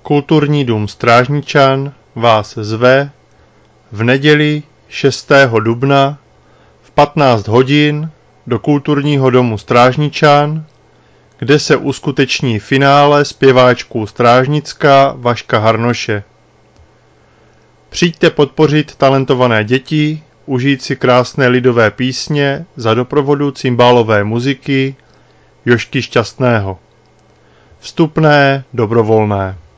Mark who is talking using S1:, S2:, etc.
S1: Kulturní dům Strážničan vás zve v neděli 6. dubna v 15 hodin do Kulturního domu Strážničan, kde se uskuteční finále zpěváčků Strážnicka Vaška Harnoše. Přijďte podpořit talentované děti, užít si krásné lidové písně za doprovodu cymbálové muziky Jožky Šťastného. Vstupné dobrovolné.